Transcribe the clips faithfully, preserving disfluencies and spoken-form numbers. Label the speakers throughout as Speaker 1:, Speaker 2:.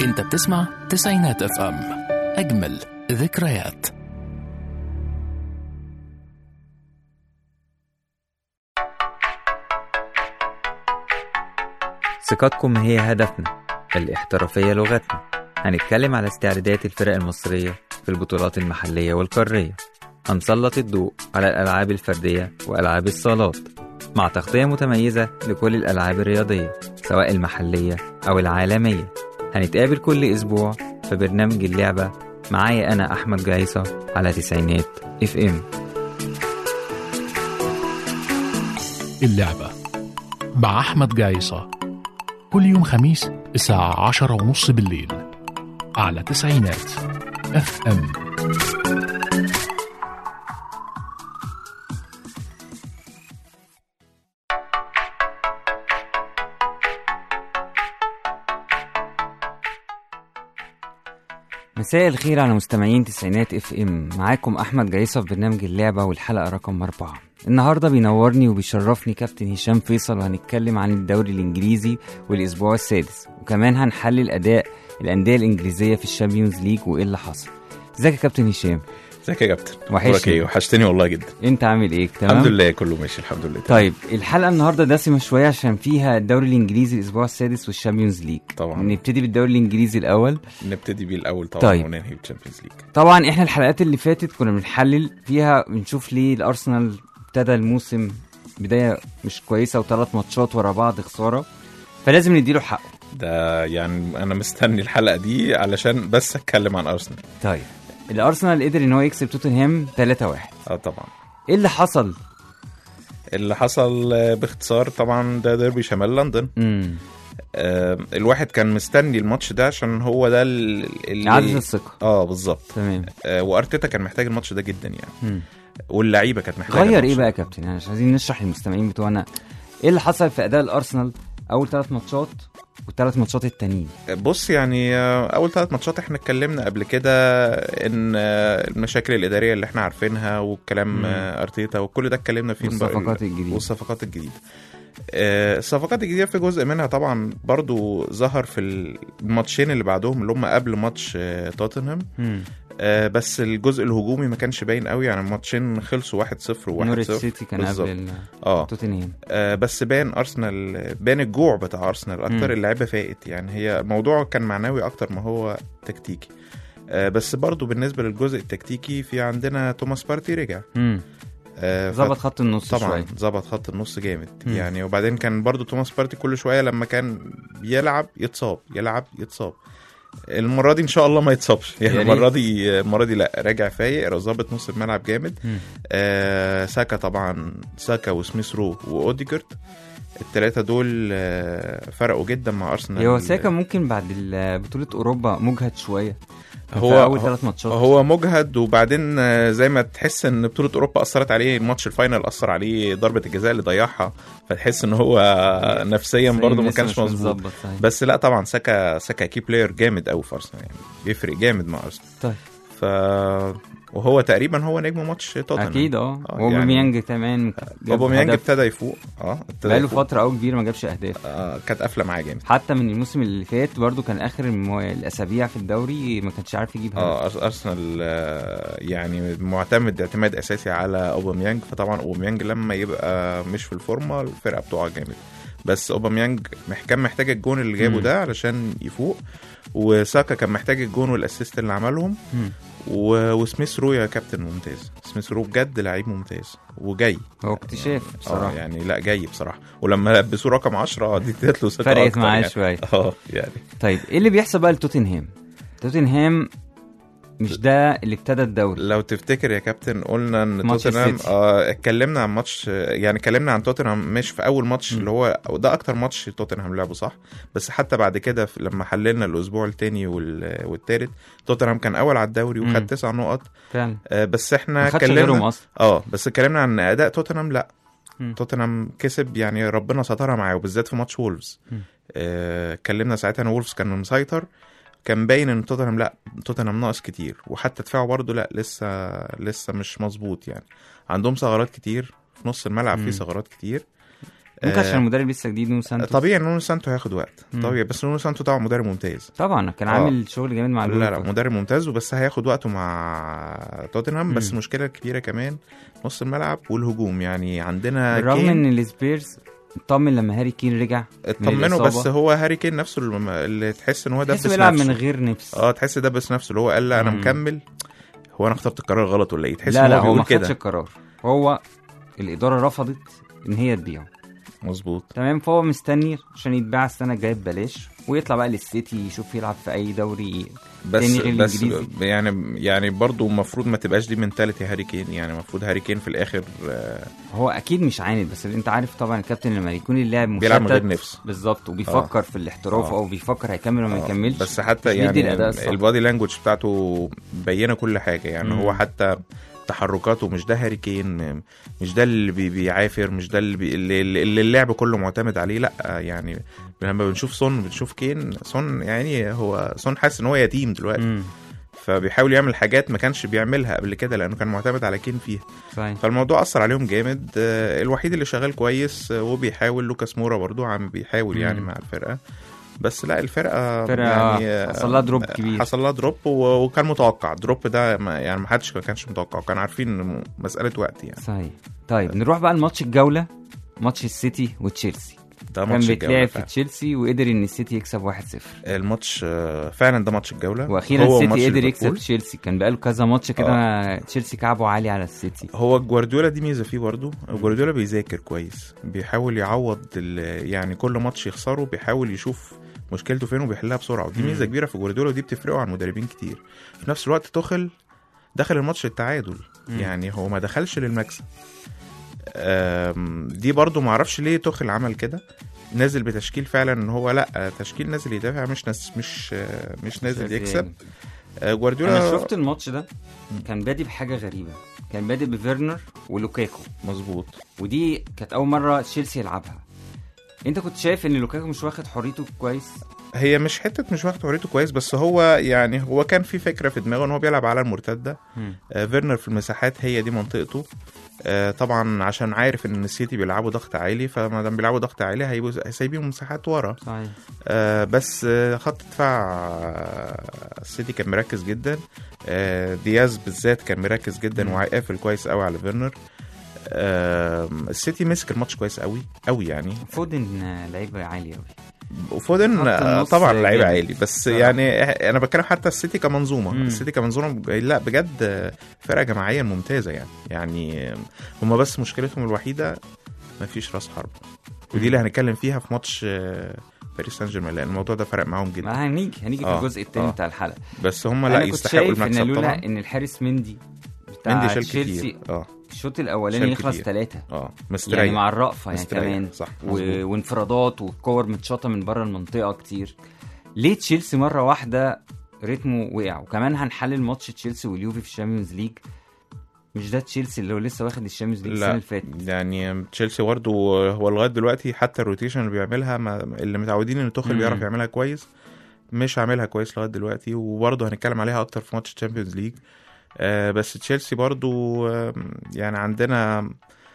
Speaker 1: انت بتسمع تسعينات اف ام، اجمل ذكريات.
Speaker 2: ثقتكم هي هدفنا، الاحترافية لغتنا. هنتكلم على استعدادات الفرق المصرية في البطولات المحلية والقارية. هنسلط الضوء على الألعاب الفردية وألعاب الصالات مع تغطية متميزة لكل الألعاب الرياضية سواء المحلية أو العالمية. هنتقابل كل أسبوع في برنامج اللعبة معايا أنا أحمد جايصة على تسعينات اف ام.
Speaker 1: اللعبة مع أحمد جايصة كل يوم خميس الساعة عشرة ونص بالليل على تسعينات اف ام.
Speaker 2: مساء الخير على مستمعين تسعينات اف ام، معاكم احمد جايصة في برنامج اللعبة والحلقة رقم أربعة. النهاردة بينورني وبيشرفني كابتن هشام فيصل، وهنتكلم عن الدوري الانجليزي والاسبوع السادس، وكمان هنحلل اداء الاندية الانجليزية في الشامبيونز ليج وايه اللي حصل. ازيك يا كابتن هشام؟
Speaker 3: ازيك يا كابتن؟
Speaker 2: وحشني.
Speaker 3: ايه وحشتني والله جدا.
Speaker 2: انت عامل ايه؟ تمام
Speaker 3: الحمد لله كله ماشي الحمد لله.
Speaker 2: طيب الحلقة النهاردة دسمة شوية عشان فيها الدوري الانجليزي الاسبوع السادس والشامبيونز ليج.
Speaker 3: طبعا
Speaker 2: نبتدي بالدوري الانجليزي الاول.
Speaker 3: نبتدي بيه الاول طبعا.
Speaker 2: طيب.
Speaker 3: وننهي بالتشامبيونز ليج.
Speaker 2: طبعا احنا الحلقات اللي فاتت كنا بنحلل فيها بنشوف ليه الارسنال ابتدى الموسم بداية مش كويسة وثلاث ماتشات ورا بعض خسارة، فلازم نديله حقه.
Speaker 3: ده يعني انا مستني الحلقة دي علشان بس اتكلم عن ارسنال.
Speaker 2: طيب الارسنال قدر ان هو يكسب توتنهام ثلاثة واحد.
Speaker 3: اه طبعا.
Speaker 2: ايه اللي حصل؟
Speaker 3: اللي حصل باختصار طبعا ده ديربي شمال لندن.
Speaker 2: امم
Speaker 3: آه الواحد كان مستني الماتش ده عشان هو ده اللي
Speaker 2: عدد الثقة.
Speaker 3: اه بالظبط.
Speaker 2: تمام.
Speaker 3: آه وارتيتا كان محتاج الماتش ده جدا يعني.
Speaker 2: مم.
Speaker 3: واللعيبه كانت محتاجه.
Speaker 2: غير ايه بقى يا كابتن؟ يعني مش عايزين نشرح للمستمعين بتوعنا ايه اللي حصل في اداء الارسنال اول ثلاث ماتشات والثلاث ماتشات التانيين.
Speaker 3: بص يعني اول ثلاث ماتشات احنا اتكلمنا قبل كده ان المشاكل الاداريه اللي احنا عارفينها والكلام ارتيتا وكل ده اتكلمنا فيه.
Speaker 2: والصفقات الجديده
Speaker 3: والصفقات الجديده الصفقات الجديده في جزء منها طبعا برضو ظهر في الماتشين اللي بعدهم اللي هم قبل ماتش توتنهام. آه بس الجزء الهجومي ما كانش باين قوي، يعني الماتشين خلصوا واحد صفر وواحد صفر.
Speaker 2: نوريتش سيتي كان قبل
Speaker 3: اه
Speaker 2: توتنهام.
Speaker 3: آه بس بان ارسنال، بان الجوع بتاع ارسنال اكتر. اللعيبه فاقت، يعني هي الموضوع كان معنوي اكتر ما هو تكتيكي. آه بس برضو بالنسبه للجزء التكتيكي في عندنا توماس بارتي رجع.
Speaker 2: امم ظبط آه خط النص
Speaker 3: طبعا
Speaker 2: شويه.
Speaker 3: ظبط خط النص جامد. مم. يعني وبعدين كان برضو توماس بارتي كل شويه لما كان يلعب يتصاب يلعب يتصاب. المره دي ان شاء الله ما يتصابش يعني. المره دي المره دي لا، راجع فايق، ظابط نص الملعب جامد. آه ساكا طبعا، ساكا وسميث رو واوديجارد الثلاثه دول آه فرقوا جدا مع ارسنال.
Speaker 2: هو ساكا ممكن بعد بطوله اوروبا مجهد شويه.
Speaker 3: هو
Speaker 2: اول ثلاث ماتشات
Speaker 3: هو مجهد، وبعدين زي ما تحس ان بطوله اوروبا اثرت عليه. الماتش الفاينل اثر عليه، ضربه الجزاء اللي ضيعها، فتحس ان هو نفسيا برضو ما كانش مظبوط. بس لا طبعا ساكا ساكا كي بلاير جامد قوي في ارسنال، يعني بيفرق جامد مع ارسنال.
Speaker 2: طيب
Speaker 3: ف وهو تقريبا هو نجم ماتش توتنهام
Speaker 2: اكيد. اه اوباميانج كمان
Speaker 3: اوباميانج ابتدى يفوق. اه
Speaker 2: بقاله فتره قوي كبير ما جابش اهداف.
Speaker 3: اه كانت قافله معاه جامد.
Speaker 2: حتى من الموسم اللي فات برضو كان اخر المو... الاسابيع في الدوري ما كانش عارف يجيب هدف.
Speaker 3: اه ارسنال آه يعني معتمد اعتماد اساسي على اوباميانج، فطبعا اوباميانج لما يبقى مش في الفورمه الفرقه بتوعها جامد. بس اوباميانج كان محتاج الجون اللي جابه ده علشان يفوق، وساكا كان محتاج الجون والاسيست اللي عملهم. و... وسميث رو يا كابتن ممتاز. سميث رو بجد لعيب ممتاز وجاي.
Speaker 2: هو اكتشاف
Speaker 3: يعني
Speaker 2: بصراحه.
Speaker 3: اه يعني لا جاي بصراحه، ولما لبسوه رقم عشرة دي ادت له ثقه
Speaker 2: فرقت معاه
Speaker 3: يعني.
Speaker 2: شويه.
Speaker 3: اه يعني
Speaker 2: طيب ايه اللي بيحصل بقى لتوتنهام؟ توتنهام مش ده اللي ابتدى الدوري.
Speaker 3: لو تفتكر يا كابتن قلنا ان توتنهام اه اتكلمنا عن ماتش، يعني اتكلمنا عن توتنهام مش في اول ماتش اللي هو ده اكتر ماتش توتنهام لعبه صح، بس حتى بعد كده لما حللنا الاسبوع الثاني والثالث توتنهام كان اول على الدوري وخد تسع نقط
Speaker 2: فعلا.
Speaker 3: آه بس احنا اتكلمنا اه بس اتكلمنا عن اداء توتنهام. لا توتنهام كسب، يعني ربنا سترها معاه، وبالذات في ماتش وولفز. اتكلمنا آه ساعتها ان وولفز كان مسيطر، كان باين ان توتنهام لا توتنهام ناقص كتير، وحتى دفاعه برضو لا لسه لسه مش مظبوط. يعني عندهم ثغرات كتير في نص الملعب، فيه ثغرات كتير.
Speaker 2: ممكن عشان المدرب لسه جديد نونو سانتوس.
Speaker 3: طبيعي نونو سانتو هياخد وقت
Speaker 2: مم.
Speaker 3: طبيعي، بس نونو سانتو طبعا مدرب ممتاز
Speaker 2: طبعا كان
Speaker 3: آه.
Speaker 2: عامل شغل جامد مع
Speaker 3: لا لا مدرب ممتاز، وبس هياخد وقته مع توتنهام. بس
Speaker 2: مم.
Speaker 3: المشكله الكبيره كمان نص الملعب والهجوم. يعني عندنا
Speaker 2: بالرغم
Speaker 3: كين
Speaker 2: ان السبيرز اطمن لما هاري كين رجع
Speaker 3: اطمنوا، بس هو هاري كين نفسه اللي, اللي تحس ان هو دبس
Speaker 2: تحس
Speaker 3: نفسه
Speaker 2: بيلعب من غير نفس.
Speaker 3: اه تحس دبس نفسه اللي هو قال لا انا
Speaker 2: مم.
Speaker 3: مكمل، هو انا اخترت القرار غلط ولا ايه؟ تحس
Speaker 2: لا
Speaker 3: ان
Speaker 2: لا
Speaker 3: هو
Speaker 2: هو ما
Speaker 3: بيقول
Speaker 2: خدش
Speaker 3: كده.
Speaker 2: القرار، هو الاداره رفضت ان هي تبيعه.
Speaker 3: مظبوط
Speaker 2: تمام، فهو مستني عشان يتباع السنه الجايه ببلاش ويطلع بقى للسيتي يشوف يلعب في اي دوري
Speaker 3: بس
Speaker 2: تاني غير
Speaker 3: بس
Speaker 2: الإنجليزي.
Speaker 3: يعني يعني برضه المفروض ما تبقاش دي منتاليتي هاري كين. يعني المفروض هاري كين في الاخر آه
Speaker 2: هو اكيد مش عاند، بس انت عارف طبعا الكابتن لما يكون اللاعب مشتت
Speaker 3: بيلعب من غير نفس
Speaker 2: بالظبط وبيفكر
Speaker 3: آه.
Speaker 2: في الاحتراف
Speaker 3: آه.
Speaker 2: او بيفكر هيكمل ولا ما
Speaker 3: آه.
Speaker 2: يكملش،
Speaker 3: بس حتى
Speaker 2: مش بيدي الأداء
Speaker 3: يعني
Speaker 2: الصح.
Speaker 3: البادي لانجوج بتاعته بينه كل حاجه. يعني
Speaker 2: مم.
Speaker 3: هو حتى تحركاته مش ده هاري كين، مش ده اللي بي بيعافر، مش ده اللي, بي اللي, اللي اللعب كله معتمد عليه. لا يعني لما بنشوف سون بنشوف كين، سون يعني هو سون حاسس ان هو يتيم دلوقتي.
Speaker 2: مم.
Speaker 3: فبيحاول يعمل حاجات ما كانش بيعملها قبل كده لانه كان معتمد على كين فيها.
Speaker 2: صحيح.
Speaker 3: فالموضوع اثر عليهم جامد. الوحيد اللي شغال كويس وبيحاول لوكاس مورا برضو عم بيحاول يعني
Speaker 2: مم.
Speaker 3: مع الفرقه. بس لا الفرقه
Speaker 2: فرقة
Speaker 3: يعني
Speaker 2: حصل لها دروب كبير،
Speaker 3: حصل لها دروب وكان متوقع دروب ده ما يعني ما حدش ما كانش متوقع، كان عارفين مساله وقت يعني.
Speaker 2: صحيح. طيب نروح بقى لماتش الجوله، ماتش السيتي وتشيلسي.
Speaker 3: ده
Speaker 2: كان
Speaker 3: ماتش
Speaker 2: بيتلعب في
Speaker 3: الجوله
Speaker 2: تشيلسي وقدر ان السيتي يكسب واحد صفر.
Speaker 3: الماتش فعلا ده ماتش الجوله،
Speaker 2: واخيرا
Speaker 3: هو
Speaker 2: السيتي قدر
Speaker 3: ليفربول.
Speaker 2: يكسب تشيلسي، كان بقاله كذا ماتش كده تشيلسي كعبه عالي على السيتي.
Speaker 3: هو جوارديولا دي ميزه فيه برضو، جوارديولا بيذاكر كويس، بيحاول يعوض يعني كل ماتش يخسره بيحاول يشوف مشكلته فين وبيحلها بسرعه، ودي ميزه كبيره في جوارديولا ودي بتفرقه عن مدربين كتير. في نفس الوقت توخل دخل الماتش التعادل، يعني هو ما دخلش للمكسب. دي برضو ما اعرفش ليه توخل عمل كده، نازل بتشكيل فعلا ان هو لا تشكيل نازل يدافع مش ناس مش مش نازل يكسب. جوارديولا
Speaker 2: انا شفت الماتش ده كان بادي بحاجه غريبه، كان بادي بفيرنر ولوكاكو.
Speaker 3: مظبوط،
Speaker 2: ودي كانت اول مره تشيلسي يلعبها. انت كنت شايف ان لوكاكو مش واخد حريته كويس؟
Speaker 3: هي مش حته مش واخد حريته كويس، بس هو يعني هو كان في فكره في دماغه ان هو بيلعب على المرتده. آه فيرنر في المساحات هي دي منطقته. آه طبعا عشان عارف ان السيتي بيلعبوا ضغط عالي، فما دام بيلعبوا ضغط عالي هيبقوا سايبين مساحات ورا.
Speaker 2: صحيح.
Speaker 3: آه بس آه خط دفاع آه السيتي كان مركز جدا. آه دياز بالذات كان مركز جدا وقافل كويس قوي على فيرنر. آه السيتي مسك الماتش كويس قوي قوي يعني.
Speaker 2: فودن لعيبه عالي قوي،
Speaker 3: وفودن طبعا لعيبه عالي، بس صراحة. يعني انا بتكلم حتى السيتي كمنظومه. مم. السيتي كمنظومه لا بجد فرقه جماعيه ممتازه يعني. يعني هم بس مشكلتهم الوحيده مفيش راس حرب، ودي اللي هنتكلم فيها في ماتش باريس سان جيرمان لان الموضوع ده فرق معاهم جدا.
Speaker 2: ما هنيجي هنيجي
Speaker 3: آه.
Speaker 2: في الجزء الثاني
Speaker 3: آه.
Speaker 2: بتاع الحلقه.
Speaker 3: بس هم لا يستحقوا المكسب
Speaker 2: إن
Speaker 3: طبعا.
Speaker 2: ان الحارس مندي بتاع
Speaker 3: مندي شال
Speaker 2: تشيلسي
Speaker 3: كتير. اه
Speaker 2: الشوط الاولاني يخلص ثلاثة
Speaker 3: اه مستريح
Speaker 2: يعني مع الرأفة يعني كمان
Speaker 3: صح.
Speaker 2: و... وانفرادات وكور متشاطه من بره المنطقه كتير. ليه تشيلسي مره واحده رتمه وقع؟ وكمان هنحلل ماتش تشيلسي واليوفي في الشامبيونز ليج. مش ده تشيلسي اللي هو لسه واخد الشامبيونز ليج السنه اللي فاتت
Speaker 3: يعني. تشيلسي برضه هو لغايه دلوقتي حتى الروتيشن اللي بيعملها ما اللي متعودين ان توخيل بيعرف يعملها كويس مش عاملها كويس لغايه دلوقتي، وبرضه هنتكلم عليها اكتر في ماتش الشامبيونز ليج. آه بس تشيلسي برضو آه يعني عندنا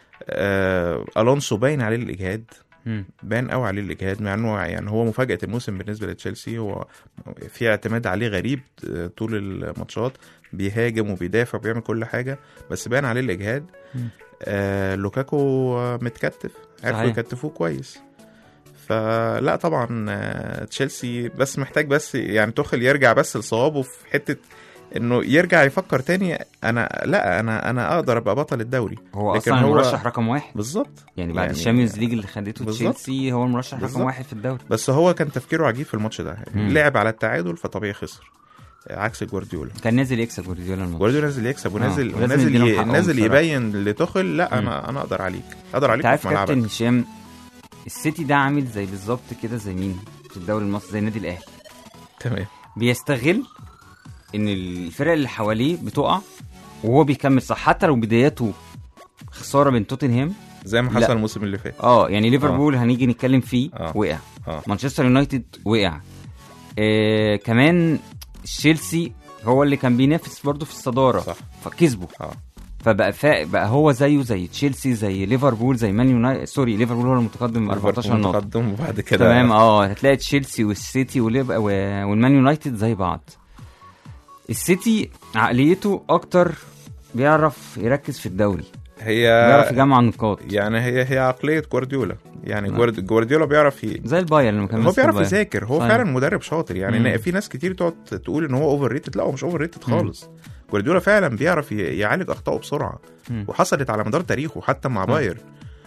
Speaker 3: آه الونسو باين عليه الاجهاد، باين قوي عليه الاجهاد مع انه يعني هو مفاجاه الموسم بالنسبه لتشيلسي. هو في اعتماد عليه غريب طول الماتشات، بيهاجم وبيدافع وبيعمل كل حاجه، بس باين عليه الاجهاد. آه لوكاكو متكتف، عرفوا يكتفوه كويس. فلا طبعا تشيلسي بس محتاج بس يعني توخيل يرجع بس لصوابه في حته انه يرجع يفكر تاني. انا لا انا انا اقدر ابقى بطل الدوري.
Speaker 2: هو لكن اصلا هو المرشح رقم واحد
Speaker 3: بالظبط
Speaker 2: يعني بعد يعني الشامبيونز ليج اللي خدته تشيلسي هو المرشح رقم واحد في الدوري.
Speaker 3: بس هو كان تفكيره عجيب في الماتش ده، لعب على التعادل فطبيعي خسر عكس جوارديولا.
Speaker 2: كان نازل يكسب جوارديولا الماتش،
Speaker 3: جوارديولا نازل يكسب ونازل آه. ونازل ي... نازل يبين لتوخيل لا انا مم. انا اقدر عليك اقدر عليك
Speaker 2: في ملعبك. كابتن هشام السيتي ده عامل زي بالظبط كده زي مين في الدوري المصري؟ زي النادي الاهلي.
Speaker 3: تمام.
Speaker 2: بيستغل ان الفرق اللي حواليه بتقع وهو بيكمل صح، حتى لو بداياته خساره من توتنهام
Speaker 3: زي ما حصل الموسم اللي فات.
Speaker 2: اه يعني ليفربول آه. هنيجي نتكلم فيه
Speaker 3: آه.
Speaker 2: وقع
Speaker 3: آه.
Speaker 2: مانشستر يونايتد وقع آه. كمان تشيلسي هو اللي كان بينافس برضه في الصداره
Speaker 3: صح.
Speaker 2: فكسبه
Speaker 3: آه.
Speaker 2: فبقى فا... بقى هو زيه زي تشيلسي زي ليفربول زي مان يونايتد. سوري ليفربول هو المتقدم ب أربعتاشر نقطة
Speaker 3: متقدم وبعد كده
Speaker 2: تمام. اه هتلاقي تشيلسي والسيتي وليب... و... والمان يونايتد زي بعض. السيتي عقليته اكتر بيعرف يركز في الدوري،
Speaker 3: هي
Speaker 2: بيعرف يجمع النقاط.
Speaker 3: يعني هي هي عقليه جوارديولا يعني. جوارد... جوارديولا بيعرف ي...
Speaker 2: زي البايرن لما كان
Speaker 3: هو بيعرف يذاكر. هو
Speaker 2: صحيح.
Speaker 3: فعلا مدرب شاطر يعني.
Speaker 2: مم.
Speaker 3: في ناس كتير تقعد تقول ان هو اوفر ريتد، لا هو مش اوفر ريتد خالص. جوارديولا فعلا بيعرف يعالج اخطائه بسرعه،
Speaker 2: مم.
Speaker 3: وحصلت على مدار تاريخه حتى مع باير.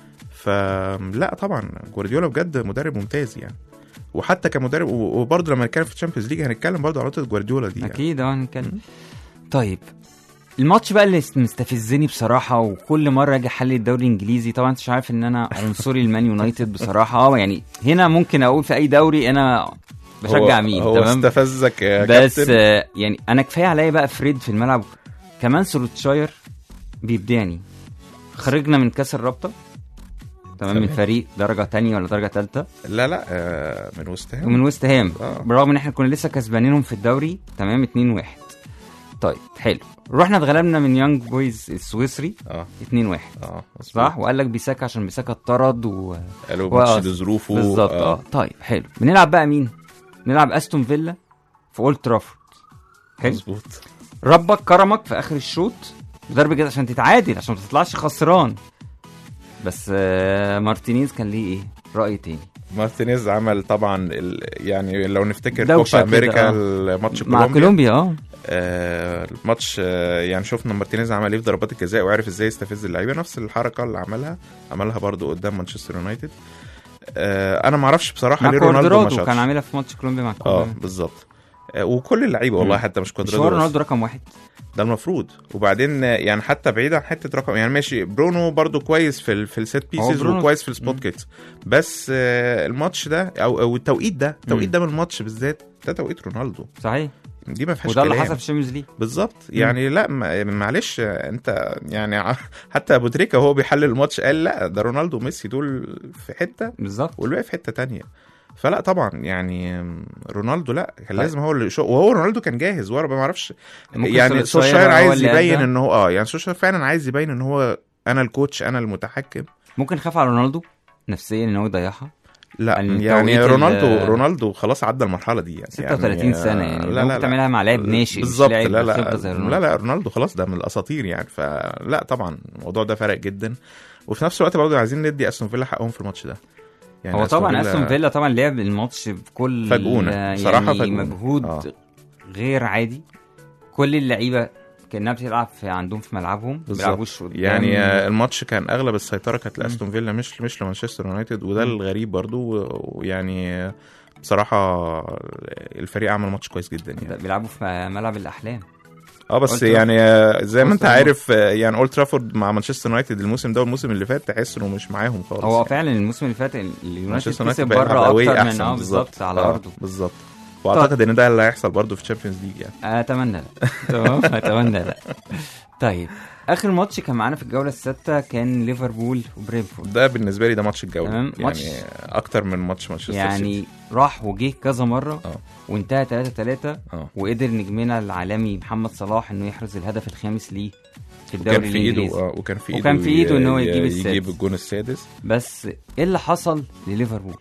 Speaker 3: فلا طبعا جوارديولا بجد مدرب ممتاز يعني. وحتى كمدرب، وبرضه لما نتكلم في الشامبيونز ليج هنتكلم برضه على نقطه جوارديولا دي يعني.
Speaker 2: اكيد اه هنتكلم. طيب الماتش بقى اللي مستفزني بصراحه، وكل مره اجي احلل الدوري الانجليزي، طبعا انت عارف ان انا عنصري المان يونايتد بصراحه. اه يعني هنا ممكن اقول في اي دوري انا بشجع مين.
Speaker 3: هو
Speaker 2: تمام
Speaker 3: استفزك يا
Speaker 2: بس
Speaker 3: كابتن.
Speaker 2: آه يعني انا كفايه عليا بقى فريد في الملعب، كمان سولوتشاير بيبدعني. خرجنا من كاس الرابطه تمام من فريق درجه تانية ولا درجه ثالثه،
Speaker 3: لا لا آه من وست هام.
Speaker 2: ومن وست هام
Speaker 3: آه.
Speaker 2: برغم ان احنا كنا لسه كسبانينهم في الدوري تمام اتنين واحد. طيب حلو، رحنا اتغلبنا من يانج بويز السويسري
Speaker 3: اه
Speaker 2: اتنين واحد
Speaker 3: اه
Speaker 2: صح، وقال لك بيساكا عشان بيساكا اتطرد و
Speaker 3: قالوا
Speaker 2: و-
Speaker 3: ماتش لظروفه
Speaker 2: بالظبط اه. اه طيب حلو، بنلعب بقى مين؟ نلعب استون فيلا في اولد ترافورد. حلو،
Speaker 3: مظبوط.
Speaker 2: ربك كرمك في اخر الشوط ضربه جزاء عشان تتعادل، عشان ما تطلعش خسران. بس آه مارتينيز كان ليه ايه راي تاني.
Speaker 3: مارتينيز عمل طبعا ال... يعني لو نفتكر
Speaker 2: دوشة
Speaker 3: كوبا امريكا
Speaker 2: كده، آه.
Speaker 3: الماتش
Speaker 2: مع كولومبيا اه
Speaker 3: آه الماتش آه يعني شفنا مارتينيز عمل ايه في ضربات الجزاء، وعرف ازاي يستفز اللعيبه. نفس الحركه اللي عملها عملها برضو قدام مانشستر يونايتد. آه انا ما اعرفش بصراحه
Speaker 2: مع
Speaker 3: ليه رونالدو ما
Speaker 2: كوادرادو
Speaker 3: شاطش.
Speaker 2: كان عاملها في ماتش كولومبيا مع
Speaker 3: اه
Speaker 2: كولومبيا.
Speaker 3: بالظبط. آه وكل اللعيبه والله
Speaker 2: مم.
Speaker 3: حتى مش
Speaker 2: مش
Speaker 3: كوادرادو
Speaker 2: هو
Speaker 3: بس.
Speaker 2: رونالدو رقم واحد
Speaker 3: ده المفروض. وبعدين آه، يعني حتى بعيد عن حته رقم يعني ماشي، برونو برضو كويس في ال في السيت بيسز
Speaker 2: برونو-
Speaker 3: وكويس في السبوت كيتس. بس آه الماتش ده او او التوقيت ده التوقيت
Speaker 2: مم.
Speaker 3: ده من الماتش بالذات ده توقيت رونالدو.
Speaker 2: صحيح،
Speaker 3: دي ما فيهاش
Speaker 2: وده اللي
Speaker 3: كلام.
Speaker 2: حصل في الشامبيونز ليج.
Speaker 3: بالظبط يعني. لا ما- معلش انت يعني ع- حتى ابو تريكه وهو بيحلل الماتش قال لا ده رونالدو وميسي دول في حته
Speaker 2: بالظبط.
Speaker 3: والباقي في حته تانية. فلا طبعا يعني رونالدو لا كان لازم هو اللي شو، وهو رونالدو كان جاهز ورا ما اعرفش
Speaker 2: ممكن
Speaker 3: يعني.
Speaker 2: سولشاير
Speaker 3: سولشاير
Speaker 2: هو
Speaker 3: عايز
Speaker 2: اللي
Speaker 3: يبين
Speaker 2: أدى.
Speaker 3: ان هو اه يعني سولشاير فعلا عايز يبين ان هو انا الكوتش انا المتحكم.
Speaker 2: ممكن خاف على رونالدو نفسيا ان هو يضيعها.
Speaker 3: لا
Speaker 2: التوقيت
Speaker 3: يعني
Speaker 2: ال-
Speaker 3: رونالدو رونالدو خلاص عدى المرحله دي يعني
Speaker 2: ستة وتلاتين سنه يعني
Speaker 3: لا
Speaker 2: ممكن
Speaker 3: لا
Speaker 2: تعملها مع لاعب ناشئ مش
Speaker 3: بالظبط.
Speaker 2: لاعب
Speaker 3: لا لا
Speaker 2: خبرة زي رونالدو.
Speaker 3: لا لا رونالدو خلاص ده من الاساطير يعني. فلا طبعا الموضوع ده فرق جدا. وفي نفس الوقت برضه عايزين ندي استون فيلا حقهم في الماتش ده يعني.
Speaker 2: هو طبعا استون فيلا طبعا لعب الماتش بكل
Speaker 3: فاجئونا.
Speaker 2: يعني
Speaker 3: بصراحة فاجئونا.
Speaker 2: مجهود
Speaker 3: آه.
Speaker 2: غير عادي. كل اللعيبه كانها بتلعب في عندهم في ملعبهم، ما بيلعبوش قدام.
Speaker 3: يعني آه، الماتش كان اغلب السيطره كانت لاستون فيلا مش مش لمانشستر يونايتد. وده الغريب برضه. ويعني آه، بصراحه الفريق عمل ماتش كويس جدا يعني.
Speaker 2: بيلعبوا في ملعب الاحلام.
Speaker 3: اه بس
Speaker 2: أولد
Speaker 3: يعني آه، زي ما انت
Speaker 2: أولد
Speaker 3: عارف آه، يعني اولد ترافورد مع مانشستر يونايتد الموسم ده والموسم اللي فات تحس انه مش معاهم خالص.
Speaker 2: هو
Speaker 3: يعني.
Speaker 2: فعلا الموسم اللي فات اليونايتد
Speaker 3: مانشستر
Speaker 2: كسب
Speaker 3: يونايتد
Speaker 2: بره
Speaker 3: بره
Speaker 2: اكتر من
Speaker 3: احسن
Speaker 2: اه بالظبط على
Speaker 3: آه،
Speaker 2: ارضه.
Speaker 3: بالظبط. واعتقد ان ده اللي هيحصل برضه في الشامبيونز ليج يعني.
Speaker 2: اتمنى لا تمام اتمنى لا. طيب اخر ماتش كان معانا في الجوله السادسه كان ليفربول وبرينفورد.
Speaker 3: ده بالنسبه لي ده ماتش الجوله
Speaker 2: تمام،
Speaker 3: يعني
Speaker 2: ماتش-
Speaker 3: اكتر من ماتش مانشستر
Speaker 2: يعني
Speaker 3: سيتي.
Speaker 2: راح وجه كذا مره
Speaker 3: اه
Speaker 2: وانتهى تلاتة تلاتة
Speaker 3: اه
Speaker 2: وقدر نجمنا العالمي محمد صلاح انه يحرز الهدف الخامس ليه في الدوري
Speaker 3: وكان في ايده
Speaker 2: الانجليزي.
Speaker 3: آه وكان في ايده
Speaker 2: وكان في إيده إن هو يجيب السادس.
Speaker 3: يجيب الجون السادس.
Speaker 2: بس ايه اللي حصل لليفربول؟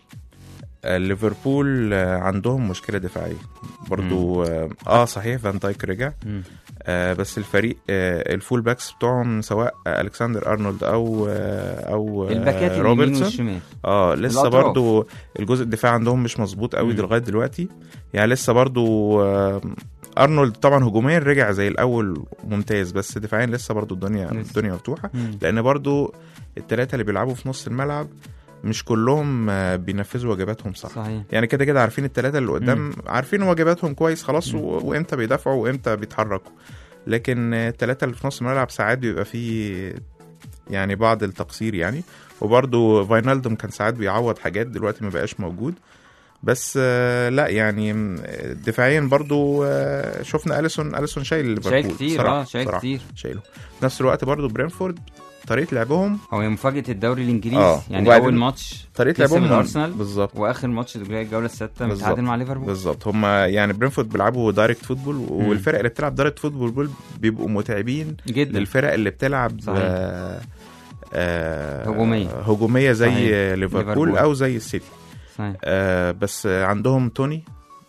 Speaker 3: آه ليفربول آه عندهم مشكله دفاعيه برضو. اه, آه صحيح فان دايك رجع.
Speaker 2: مم.
Speaker 3: آه بس الفريق آه الفول باكس بتوعهم سواء آه الكسندر ارنولد او آه او آه
Speaker 2: الباكات اليمين
Speaker 3: روبرتسون
Speaker 2: والشمال
Speaker 3: اه لسه
Speaker 2: الأطراف.
Speaker 3: برضو الجزء الدفاع عندهم مش مظبوط قوي
Speaker 2: مم.
Speaker 3: لغايه دلوقتي يعني. لسه برضو آه ارنولد طبعا هجوميا رجع زي الاول ممتاز، بس دفاعيا لسه برضو الدنيا
Speaker 2: لسه.
Speaker 3: الدنيا مفتوحه.
Speaker 2: مم.
Speaker 3: لان برضو الثلاثه اللي بيلعبوا في نص الملعب مش كلهم آه، بينفذوا واجباتهم صح.
Speaker 2: صحيح.
Speaker 3: يعني كده كده عارفين الثلاثه اللي قدام
Speaker 2: مم.
Speaker 3: عارفين واجباتهم كويس خلاص
Speaker 2: مم.
Speaker 3: و... وامتى بيدافعوا وامتى بيتحركوا. لكن الثلاثه اللي في نص الملعب ساعات بيبقى فيه يعني بعض التقصير يعني. وبرضو فاينالدوم كان ساعات بيعوض حاجات دلوقتي ما بقاش موجود. بس آه، لا يعني م، دفاعيا برضو آه، شفنا أليسون أليسون شايل ليفربول
Speaker 2: شايل كتير
Speaker 3: صراحة-
Speaker 2: اه شايل
Speaker 3: صراحة
Speaker 2: كتير.
Speaker 3: شايله. في نفس الوقت برضو برينفورد طريقه لعبهم
Speaker 2: هو مفاجاه الدوري الانجليزي
Speaker 3: آه.
Speaker 2: يعني اول ماتش
Speaker 3: طريقه لعبهم
Speaker 2: الارسنال
Speaker 3: بالظبط،
Speaker 2: واخر ماتش الجوله السادسه متعادل مع ليفربول
Speaker 3: بالظبط. هم يعني برينفورد بيلعبوا دايركت فوتبول، والفرق اللي بتلعب دايركت فوتبول بيبقوا متعبين
Speaker 2: جدا
Speaker 3: للفرق اللي بتلعب
Speaker 2: آه
Speaker 3: آه
Speaker 2: هجوميه
Speaker 3: هجوميه زي صحيح. ليفربول او زي السيتي
Speaker 2: صحيح.
Speaker 3: آه بس عندهم توني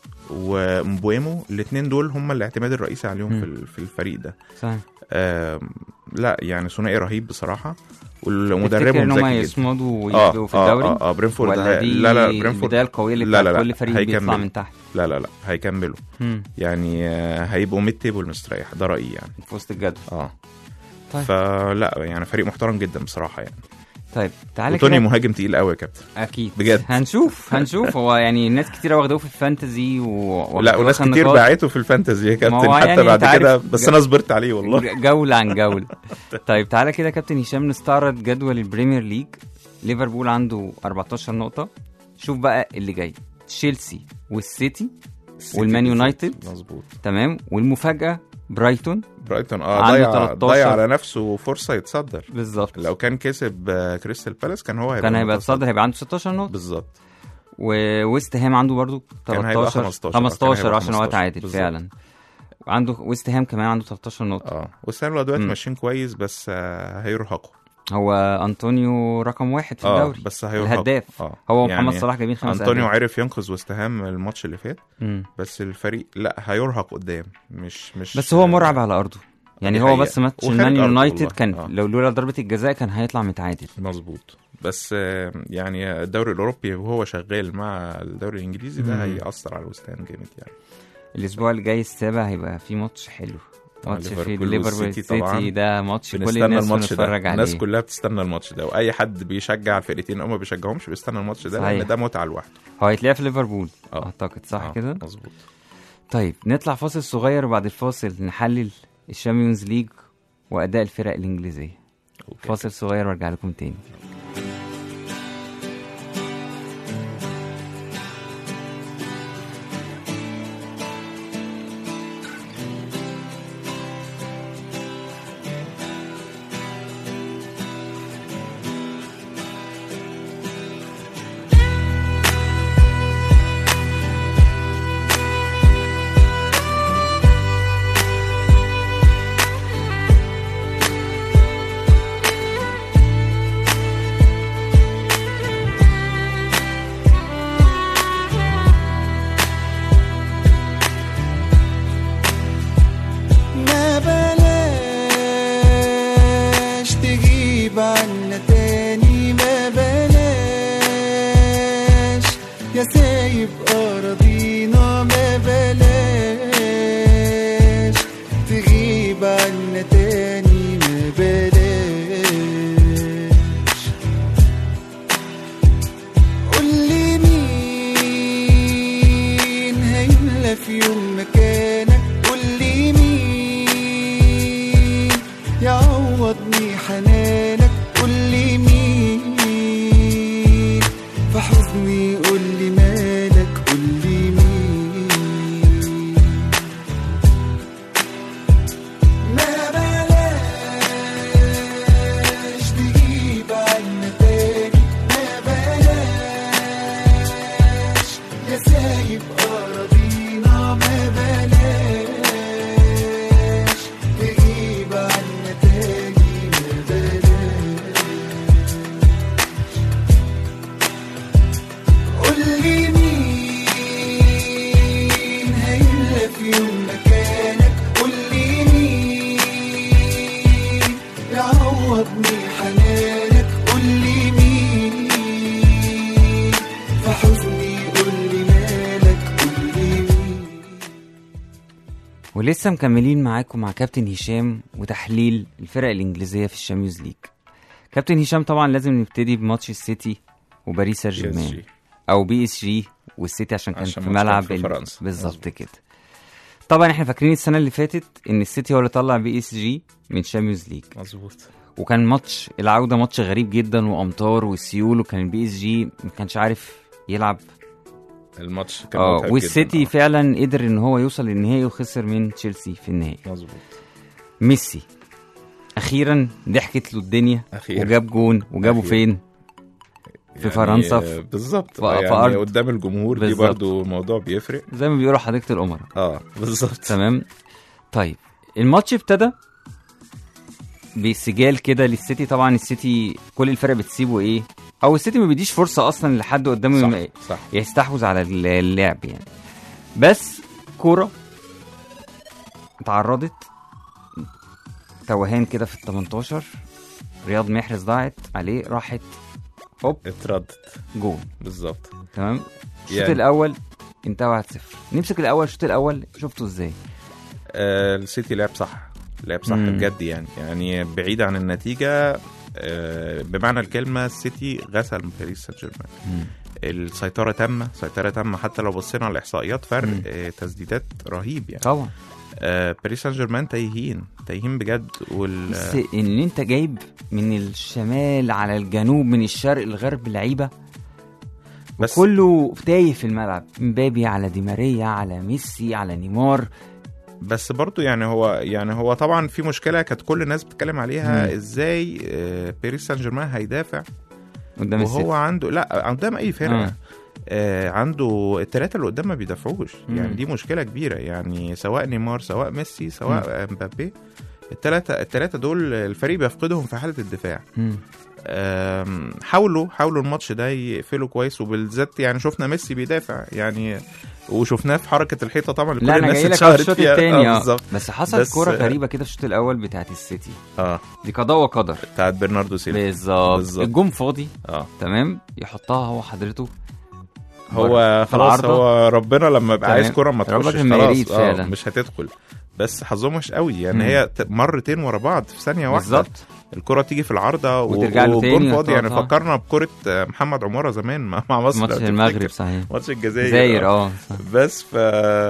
Speaker 3: ومبويمو، الاثنين دول هم الاعتماد الرئيسي عليهم في في الفريق ده
Speaker 2: صحيح.
Speaker 3: آه لا يعني ثنائي رهيب بصراحه، والمدرب ذكي
Speaker 2: جدا.
Speaker 3: انهم
Speaker 2: يصمدوا ويبقوا في الدوري
Speaker 3: اه اه برينفورد
Speaker 2: ولا دي لا لا برينفورد البدايه القويه اللي بتاعت كل فريق بيطلع من تحت؟
Speaker 3: لا لا لا هيكملوا يعني آه هيبقوا ميد تيبل مستريح، ده رايي يعني
Speaker 2: في وسط الجدول.
Speaker 3: اه طيب. فلا يعني فريق محترم جدا بصراحه يعني.
Speaker 2: طيب تعالى
Speaker 3: توني مهاجم تقيل قوي يا كابتن
Speaker 2: اكيد
Speaker 3: بجد.
Speaker 2: هنشوف هنشوف هو يعني ناس كتير واخدوه في الفانتزي و...
Speaker 3: لا وناس كتير باعته في الفانتزي يا كابتن حتى يعني بعد كده، بس انا صبرت عليه والله
Speaker 2: جوله عن جوله. طيب تعالى كده كابتن هشام نستعرض جدول البريمير ليج. ليفربول عنده أربعتاشر نقطه. شوف بقى اللي جاي، تشيلسي والسيتي والمان يونايتد
Speaker 3: مظبوط
Speaker 2: تمام، والمفاجاه برايتون
Speaker 3: برايتون اه ضيع ضيع على نفسه فرصه يتصدر
Speaker 2: بالظبط.
Speaker 3: لو كان كسب كريستال بالاس كان هو
Speaker 2: هيبقى كان هيبقى يتصدر، هيبقى عنده ستاشر نقطه
Speaker 3: بالظبط.
Speaker 2: وويست هام عنده برضو تلتاشر خمستاشر عشان هو تعادل فعلا. عنده ويست هام كمان عنده تلتاشر نقطه.
Speaker 3: اه ويست هام دلوقتي ماشيين كويس بس آه هيرهقوا.
Speaker 2: هو انطونيو رقم واحد في الدوري
Speaker 3: آه بس هيرهقوا
Speaker 2: الهداف
Speaker 3: آه.
Speaker 2: هو
Speaker 3: يعني
Speaker 2: محمد صلاح جايبين خمس
Speaker 3: انطونيو عرف ينقذ ويست هام الماتش اللي فات م. بس الفريق لا هيرهق قدام مش مش
Speaker 2: بس هو مرعب على ارضه يعني. هو بس ماتش المان يونايتد كان آه. لو لولا ضربه الجزاء كان هيطلع متعادل
Speaker 3: مظبوط. بس يعني الدوري الاوروبي وهو شغال مع الدوري الانجليزي ده هيأثر على الويست هام جامد يعني.
Speaker 2: الاسبوع الجاي السابع هيبقى في ماتش حلو، ماتش في ليفربول سيتي، ده ماتش كل الناس بتتفرج عليه.
Speaker 3: الناس كلها بتستنى الماتش ده، واي حد بيشجع الفرقتين او ما بيشجعهمش بيستنى الماتش ده لان ده متعه لوحده.
Speaker 2: هو هيتلعب في ليفربول أوه. اعتقد صح أوه. كده
Speaker 3: مظبوط.
Speaker 2: طيب نطلع فاصل صغير وبعد الفاصل نحلل الشامبيونز ليج واداء الفرق الانجليزيه. أوكي. فاصل صغير وارجع لكم تاني. ولسه مكملين معاكم مع كابتن هشام وتحليل الفرق الانجليزيه في الشامبيونز ليج. كابتن هشام طبعا لازم نبتدي بماتش السيتي وباريس سان جيرمان او بي اس جي والسيتي عشان كان في ملعب بالظبط كده. طبعا احنا فاكرين السنه اللي فاتت ان السيتي هو اللي طلع بي اس جي من شامبيونز ليج
Speaker 3: مظبوط،
Speaker 2: وكان ماتش العوده ماتش غريب جدا وامطار وسيول، وكان البي اس جي ما كانش عارف يلعب
Speaker 3: الماتش كان
Speaker 2: اه والسيتي فعلا قدر ان هو يوصل للنهائي وخسر من تشيلسي في النهائي
Speaker 3: مظبوط.
Speaker 2: ميسي اخيرا ضحكت له الدنيا
Speaker 3: أخيراً.
Speaker 2: وجاب جون وجابه
Speaker 3: أخيراً.
Speaker 2: فين في فرنسا
Speaker 3: يعني
Speaker 2: في
Speaker 3: بالظبط
Speaker 2: في
Speaker 3: يعني
Speaker 2: أرض.
Speaker 3: قدام الجمهور دي
Speaker 2: بالظبط.
Speaker 3: برضو الموضوع بيفرق.
Speaker 2: زي ما بيقولوا حديقة الأمراء.
Speaker 3: اه بالظبط.
Speaker 2: تمام. طيب الماتش ابتدى بسجال كده للسيتي. طبعا السيتي كل الفرق بتسيبه ايه، او السيتي ما بيديش فرصه اصلا لحد قدامه
Speaker 3: صح
Speaker 2: يم-
Speaker 3: صح
Speaker 2: يستحوذ على اللعب يعني. بس كوره اتعرضت توهان كده في ال تمنتاشر، رياض محرز ضاعت عليه، راحت هوب
Speaker 3: اتردت
Speaker 2: جول.
Speaker 3: بالظبط.
Speaker 2: تمام. الشوط
Speaker 3: يعني-
Speaker 2: الاول انتهى واحد صفر. نمسك الاول. الشوط الاول شفته ازاي؟
Speaker 3: آه السيتي لعب صح، لعب صح
Speaker 2: مم.
Speaker 3: بجد يعني يعني بعيد عن النتيجة. آه بمعنى الكلمة السيتي غسل باريس سان جيرمان.
Speaker 2: مم.
Speaker 3: السيطرة تامة، سيطرة تامة. حتى لو بصينا على الإحصائيات فرق
Speaker 2: مم.
Speaker 3: آه تسديدات رهيب يعني.
Speaker 2: طبعا.
Speaker 3: آه باريس سان جيرمان تايهين تايهين بجد. وال
Speaker 2: بس ان انت جايب من الشمال على الجنوب، من الشرق للغرب لعيبه
Speaker 3: بس
Speaker 2: كله تايه في الملعب، مبابي على دي ماريا على ميسي على نيمار.
Speaker 3: بس برضو يعني هو يعني هو طبعا في مشكلة كانت كل الناس بتتكلم عليها.
Speaker 2: مم.
Speaker 3: ازاي آه باريس سان جيرمان هيدافع
Speaker 2: قدام السيتي.
Speaker 3: وهو عنده لا قدام اي فرقة.
Speaker 2: آه.
Speaker 3: آه عنده الثلاثة اللي قدام ما بيدافعوش.
Speaker 2: مم.
Speaker 3: يعني دي مشكلة كبيرة يعني، سواء نيمار سواء ميسي سواء مبابي. الثلاثة الثلاثة دول الفريق بيفقدهم في حالة الدفاع.
Speaker 2: مم.
Speaker 3: آم، حاولوا حاولوا الماتش ده يقفلوا كويس، وبالذات يعني شفنا ميسي بيدافع يعني، وشفناه في حركة الحيطة طبعا اللي
Speaker 2: لا
Speaker 3: كل
Speaker 2: انا
Speaker 3: الناس
Speaker 2: جاي لك على
Speaker 3: اتشهرت
Speaker 2: الشوط
Speaker 3: فيها.
Speaker 2: الثاني.
Speaker 3: آه
Speaker 2: اه
Speaker 3: بالظبط.
Speaker 2: بس حصل
Speaker 3: بس-
Speaker 2: كوره غريبه كده في الشوط الاول بتاعت السيتي،
Speaker 3: اه
Speaker 2: دي قضاء وقدر
Speaker 3: بتاعت برناردو سيلفا.
Speaker 2: بالظبط.
Speaker 3: بالظبط.
Speaker 2: الجون فاضي
Speaker 3: اه
Speaker 2: تمام، يحطها هو حضرته
Speaker 3: هو
Speaker 2: في
Speaker 3: خلاص،
Speaker 2: العارضة.
Speaker 3: هو ربنا لما يبقى
Speaker 2: تمام.
Speaker 3: عايز كرة ما
Speaker 2: ربنا
Speaker 3: تخشش
Speaker 2: كان يريد
Speaker 3: خلاص.
Speaker 2: فعلا.
Speaker 3: اه مش هتدخل. بس حظهم مش قوي يعني.
Speaker 2: مم.
Speaker 3: هي ت- مرتين ورا بعض في ثانية واحدة
Speaker 2: بالظبط.
Speaker 3: الكرة تيجي في العارضة و-
Speaker 2: وترجع له
Speaker 3: والجون
Speaker 2: تاني
Speaker 3: فاضي يعني.
Speaker 2: وتقطع.
Speaker 3: فكرنا بكرة آه، محمد عمارة زمان مع مع مصر.
Speaker 2: ماتش
Speaker 3: لو
Speaker 2: المغرب
Speaker 3: تفتكر.
Speaker 2: صحيح.
Speaker 3: ماتش الجزائر.
Speaker 2: زاير
Speaker 3: آه.
Speaker 2: اه صح.
Speaker 3: بس ف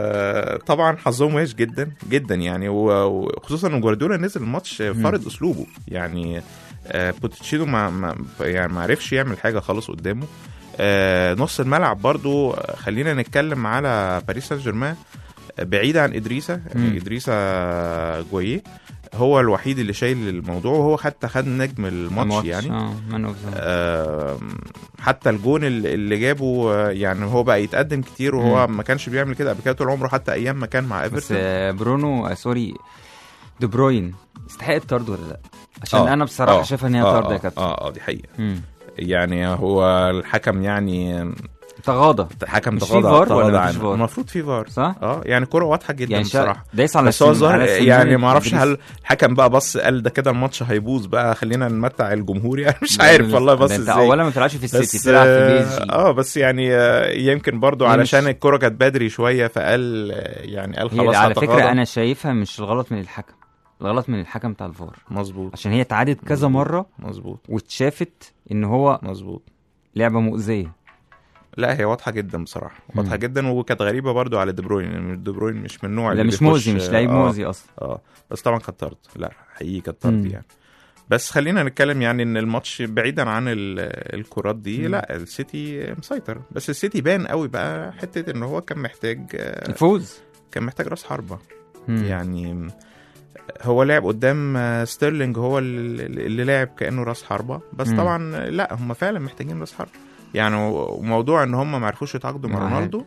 Speaker 3: طبعا حظهم وحش جدا جدا يعني، و- وخصوصا ان جوارديولا نزل الماتش فرض اسلوبه يعني. آه، بوتشينو ما ما- يعني ما عرفش يعمل حاجه خالص قدامه. آه، نص الملعب برضو آه، خلينا نتكلم على باريس سان جيرمان. آه، بعيد عن ادريسا
Speaker 2: مم.
Speaker 3: ادريسا جويه هو الوحيد اللي شايل الموضوع، وهو حتى خد نجم الماتش يعني.
Speaker 2: اه man of the-
Speaker 3: آه، حتى الجون اللي اللي جابه آه، يعني هو بقى يتقدم كتير، وهو
Speaker 2: مم.
Speaker 3: ما كانش بيعمل كده قبل كده طول عمره، حتى ايام ما كان مع
Speaker 2: بس
Speaker 3: ايفرتون.
Speaker 2: آه، برونو آه، سوري دي بروين يستحق الطرد ولا لا؟ عشان
Speaker 3: آه،
Speaker 2: انا بصراحه
Speaker 3: آه،
Speaker 2: شايفها ان هي
Speaker 3: آه،
Speaker 2: طرد يا
Speaker 3: آه،
Speaker 2: كابتن.
Speaker 3: اه اه دي حقيقه
Speaker 2: مم.
Speaker 3: يعني. هو الحكم يعني
Speaker 2: تغاضى
Speaker 3: حكم
Speaker 2: مش في
Speaker 3: تغاضى
Speaker 2: فار ولا
Speaker 3: تغاضى
Speaker 2: مفيش
Speaker 3: عنه.
Speaker 2: فار؟
Speaker 3: المفروض في فار
Speaker 2: صح؟
Speaker 3: اه يعني كرة واضحه جدا
Speaker 2: يعني
Speaker 3: بصراحه.
Speaker 2: شا... دايس على
Speaker 3: بس هو
Speaker 2: السن- على
Speaker 3: ظاهر
Speaker 2: السنين
Speaker 3: يعني ما اعرفش
Speaker 2: إدريس.
Speaker 3: هل الحكم بقى بص قال ده كده الماتش هيبوظ بقى، خلينا نمتع الجمهور يعني. مش عارف والله بص
Speaker 2: ده انت
Speaker 3: ازاي.
Speaker 2: اولا ما بتلعبش في السيتي،
Speaker 3: بس
Speaker 2: بتلعب في بي اس جي.
Speaker 3: اه بس يعني آه، يمكن برضو
Speaker 2: هي
Speaker 3: علشان
Speaker 2: مش-
Speaker 3: الكرة كانت بدري شويه فقال آه، يعني قال
Speaker 2: هي
Speaker 3: خلاص
Speaker 2: على
Speaker 3: هتغاضى.
Speaker 2: فكره انا شايفها مش الغلط من الحكم، الغلط من الحكم بتاع الفار،
Speaker 3: مظبوط
Speaker 2: عشان هي اتعادت كذا مره
Speaker 3: مظبوط
Speaker 2: واتشافت ان هو
Speaker 3: مظبوط.
Speaker 2: لعبه مؤذيه.
Speaker 3: لا هي واضحه جدا بصراحه، واضحه
Speaker 2: مم.
Speaker 3: جدا، وكانت غريبه برضو على دي بروين يعني. دي بروين مش من النوع
Speaker 2: لا
Speaker 3: اللي
Speaker 2: مش
Speaker 3: بيخش-
Speaker 2: مؤذي، مش لعيب
Speaker 3: آه،
Speaker 2: مؤذي اصلا.
Speaker 3: اه بس طبعا كانت طرد. لا حقيقي كانت طرد
Speaker 2: مم.
Speaker 3: يعني. بس خلينا نتكلم يعني ان الماتش بعيدا عن ال- الكرات دي،
Speaker 2: مم.
Speaker 3: لا السيتي مسيطر. بس السيتي بان قوي بقى حته ان هو كان محتاج آه،
Speaker 2: الفوز.
Speaker 3: كان محتاج راس حربه
Speaker 2: مم.
Speaker 3: يعني. هو لعب قدام آه، ستيرلينج، هو اللي اللي لعب كانه راس حربه. بس
Speaker 2: مم.
Speaker 3: طبعا آه، لا هم فعلا محتاجين راس حربه يعني. وموضوع ان هم ما عرفوش يتعاقدوا مع
Speaker 2: مع
Speaker 3: رونالدو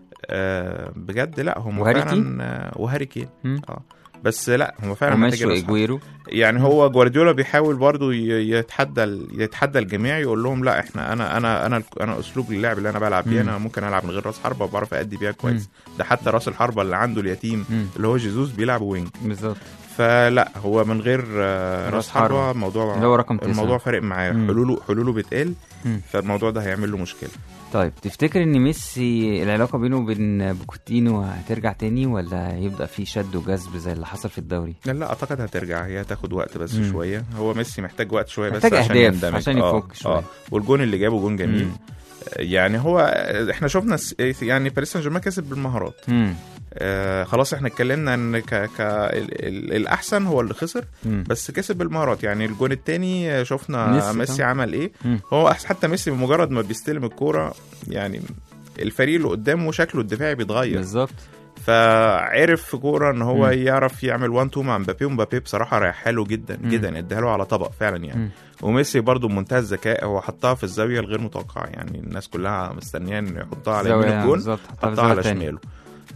Speaker 3: آه، بجد لا هم
Speaker 2: وهاري
Speaker 3: فعلا
Speaker 2: كين؟
Speaker 3: آه، وهاري كين
Speaker 2: مم.
Speaker 3: اه بس لا هم فعلا محتاجين
Speaker 2: ومشوا
Speaker 3: راس حربة.
Speaker 2: اجويرو.
Speaker 3: يعني هو جوارديولا بيحاول برضو ي- يتحدى ال- يتحدى الجميع، يقول لهم لا احنا انا انا انا انا اسلوب اللعب اللي انا بلعب بيه،
Speaker 2: مم.
Speaker 3: انا ممكن العب من غير راس حربه وبعرف ادي بيها كويس. ده حتى راس الحربه اللي عنده اليتيم
Speaker 2: مم.
Speaker 3: اللي هو جيزوس بيلعب وينج.
Speaker 2: بالظبط.
Speaker 3: فلا هو من غير آه،
Speaker 2: راس
Speaker 3: راس حربه
Speaker 2: حربة.
Speaker 3: الموضوع
Speaker 2: اللي هو رقم تسعة.
Speaker 3: الموضوع فارق معاه.
Speaker 2: مم.
Speaker 3: حلوله حلوله بتقل،
Speaker 2: مم.
Speaker 3: فالموضوع ده هيعمل له مشكله.
Speaker 2: طيب تفتكر ان ميسي العلاقه بينه وبين بوكوتينو هترجع تاني، ولا هيبدا في شد وجذب زي اللي حصل في الدوري؟
Speaker 3: لا لا اعتقد هترجع، هي هتاخد وقت بس
Speaker 2: مم.
Speaker 3: شويه. هو ميسي محتاج وقت شويه بس
Speaker 2: محتاج
Speaker 3: عشان
Speaker 2: أهداف
Speaker 3: يندمج.
Speaker 2: عشان
Speaker 3: آه،
Speaker 2: يفك شوية.
Speaker 3: آه. والجون اللي جابه جون جميل.
Speaker 2: مم.
Speaker 3: يعني هو احنا شفنا الس- يعني باريس سان جيرمان كسب بالمهارات.
Speaker 2: مم.
Speaker 3: آه خلاص احنا اتكلمنا ان ك ك ال- ال- الاحسن هو اللي خسر،
Speaker 2: مم.
Speaker 3: بس كسب بالمهارات. يعني الجون التاني شفنا
Speaker 2: ميسي
Speaker 3: ميسي, ميسي
Speaker 2: طبعا.
Speaker 3: عمل ايه.
Speaker 2: مم.
Speaker 3: هو أحس- حتى ميسي بمجرد ما بيستلم الكوره يعني الفريق اللي قدامه شكله الدفاعي بيتغير.
Speaker 2: بالظبط.
Speaker 3: فعرف في كوره ان هو
Speaker 2: مم.
Speaker 3: يعرف يعمل وان تو مع مبابي، ومبابي بصراحه رايح حلو جدا
Speaker 2: مم.
Speaker 3: جدا، اداها له على طبق فعلا يعني.
Speaker 2: مم.
Speaker 3: وميسي برضو بمنتهى الذكاء، هو حطها في الزاويه الغير متوقعه، يعني الناس كلها مستنيه انه يحطها على يمين
Speaker 2: زاوية
Speaker 3: الجون،
Speaker 2: بالظبط، حطها في
Speaker 3: حطها على
Speaker 2: الزاوية
Speaker 3: شماله.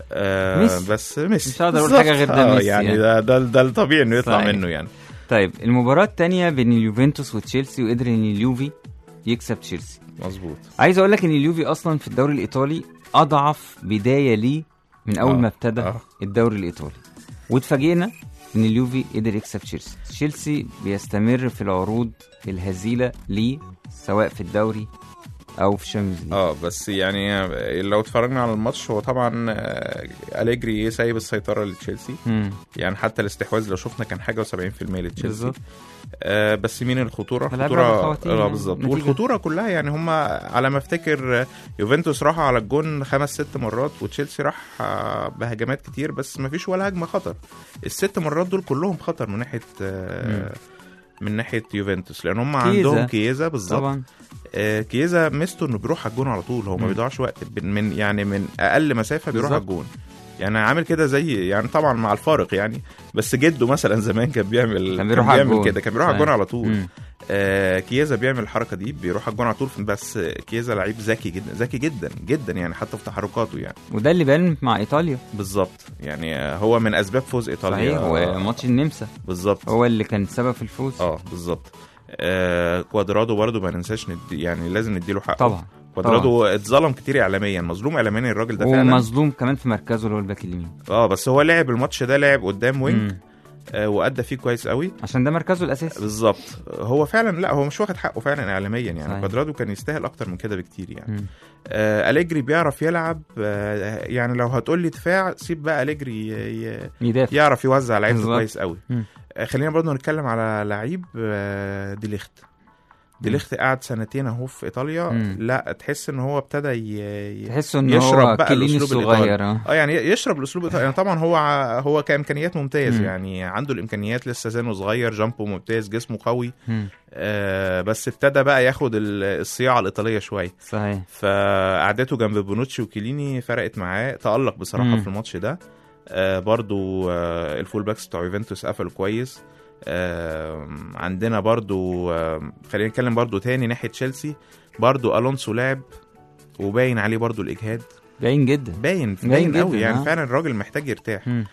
Speaker 3: آه
Speaker 2: ميسي.
Speaker 3: بس ميسي
Speaker 2: مش هقدر اقول حاجه غير ده،
Speaker 3: آه
Speaker 2: ميسي
Speaker 3: يعني,
Speaker 2: يعني.
Speaker 3: ده ده ده الطبيعي انه يطلع
Speaker 2: صحيح.
Speaker 3: منه يعني.
Speaker 2: طيب المباراه الثانيه بين اليوفنتوس وتشيلسي، وقدر ان اليوفي يكسب تشيلسي.
Speaker 3: مظبوط.
Speaker 2: عايز اقول لك ان اليوفي اصلا في الدوري الايطالي اضعف بدايه ليه من اول
Speaker 3: آه.
Speaker 2: ما ابتدى
Speaker 3: آه.
Speaker 2: الدوري الايطالي، واتفاجئنا ان اليوفي قدر يكسب تشيلسي. تشيلسي بيستمر في العروض الهزيله ليه سواء في الدوري او في الشامبيونز ليج.
Speaker 3: اه بس يعني لو اتفرجنا على الماتش، هو طبعا آه، أليجري سايب السيطره لتشيلسي،
Speaker 2: مم.
Speaker 3: يعني حتى الاستحواذ لو شفنا كان حاجه وسبعين في المية لتشيلسي
Speaker 2: بالظبط.
Speaker 3: آه بس مين الخطوره؟
Speaker 2: فلعبها
Speaker 3: خطوره
Speaker 2: بالخواتيم
Speaker 3: اه
Speaker 2: يعني.
Speaker 3: بالظبط.
Speaker 2: نتيجة.
Speaker 3: والخطوره كلها يعني هم على ما افتكر يوفنتوس راحوا على الجون خمس ست مرات، وتشيلسي راح آه، بهجمات كتير بس ما فيش ولا هجمه خطر. الست مرات دول كلهم خطر من ناحيه آه من ناحيه يوفنتوس، لان هم عندهم كييزا بالظبط.
Speaker 2: طبعا
Speaker 3: آه كييزا ميزته انه بيروح على الجون على طول، هو ما بيضيعش وقت من يعني من اقل مسافه بيروح على الجون، يعني عامل كده زي يعني طبعا مع الفارق يعني، بس جده مثلا زمان كان بيعمل
Speaker 2: كان بيروح
Speaker 3: كان
Speaker 2: على
Speaker 3: بيعمل
Speaker 2: الجون
Speaker 3: كده، كان بيروح على الجون على طول.
Speaker 2: مم.
Speaker 3: آه كييزا بيعمل الحركه دي، بيروح على الجون على طول، بس كييزا لعيب ذكي جدا ذكي جدا جدا يعني، حتى في تحركاته يعني.
Speaker 2: وده اللي بان مع ايطاليا
Speaker 3: بالظبط، يعني آه هو من اسباب فوز ايطاليا.
Speaker 2: صحيح، وماتش النمسا
Speaker 3: بالظبط
Speaker 2: هو اللي كان سبب في الفوز.
Speaker 3: اه بالظبط. آه كوادرادو برضو ما ننساش ندي يعني لازم نديله حقه
Speaker 2: طبعا.
Speaker 3: كوادرادو اتظلم كتير اعلاميا، مظلوم اعلاميا الراجل ده فعلا،
Speaker 2: ومظلوم كمان في مركزه اللي هو الباك اليمين.
Speaker 3: اه بس هو لعب الماتش ده، لعب قدام وينج
Speaker 2: مم.
Speaker 3: آه وادى فيه كويس قوي
Speaker 2: عشان ده مركزه الاساسي
Speaker 3: بالظبط. هو فعلا لا هو مش واخد حقه فعلا اعلاميا يعني،
Speaker 2: صحيح.
Speaker 3: كوادرادو كان يستاهل اكتر من كده بكتير يعني.
Speaker 2: مم.
Speaker 3: آه أليجري بيعرف يلعب، آه يعني لو هتقول لي دفاع سيب بقى أليجري ي-
Speaker 2: يدافع.
Speaker 3: يعرف يوزع لعيبته
Speaker 2: بالظبط.
Speaker 3: كويس قوي.
Speaker 2: مم.
Speaker 3: آه خلينا برضو نتكلم على لعيب آه ديليخت. ديليخت قعد سنتين اهو في ايطاليا،
Speaker 2: مم.
Speaker 3: لا تحس ان هو ابتدى ي...
Speaker 2: تحس ان
Speaker 3: يشرب
Speaker 2: هو
Speaker 3: بقى
Speaker 2: كيليني
Speaker 3: الأسلوب
Speaker 2: الصغير. اه
Speaker 3: اه يعني يشرب الاسلوب الإيطالي. يعني طبعا هو ع- هو كامكانيات ممتاز،
Speaker 2: مم.
Speaker 3: يعني عنده الامكانيات، لسه سنه صغير، جامبو ممتاز، جسمه قوي،
Speaker 2: مم.
Speaker 3: آه بس ابتدى بقى ياخد ال- الصياعه الايطاليه شويه،
Speaker 2: صحيح.
Speaker 3: فقعدته جنب بونوتشي وكيليني فرقت معاه، تألق بصراحه
Speaker 2: مم.
Speaker 3: في الماتش ده. آه برضو آه الفول باكس بتوع يوفنتوس قفلوا كويس. آه عندنا برضو آه خلينا نتكلم برضو تاني ناحيه تشيلسي، برضو الونسو لعب وباين عليه برضو الاجهاد،
Speaker 2: باين جدا.
Speaker 3: باين
Speaker 2: باين
Speaker 3: باين
Speaker 2: جدا،
Speaker 3: قوي يعني
Speaker 2: آه.
Speaker 3: فعلا الراجل محتاج يرتاح.
Speaker 2: مم.